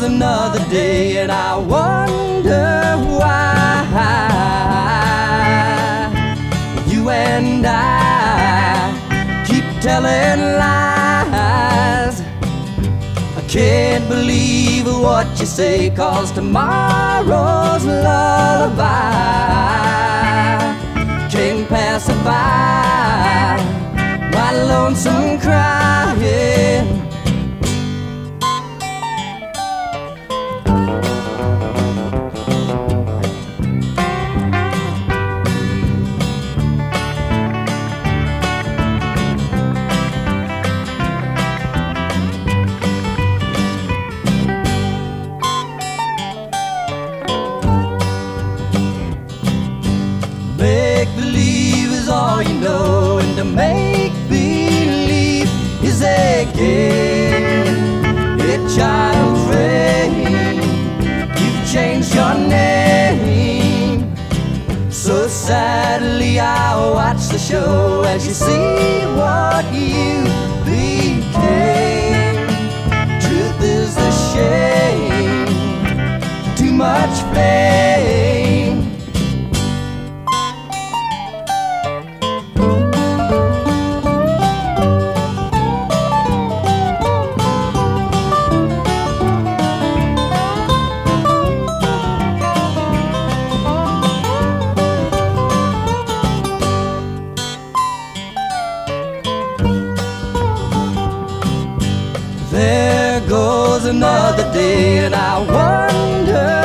another day, and I wonder why you and I keep telling lies. I can't believe what you say, 'cause tomorrow's lullaby can't pass it by, my lonesome crying. Make believe is all you know, and to make believe is a game. A child's rain, you've changed your name. So sadly I watch the show as you see what you became. Truth is a shame, too much blame. There goes another day, and I wonder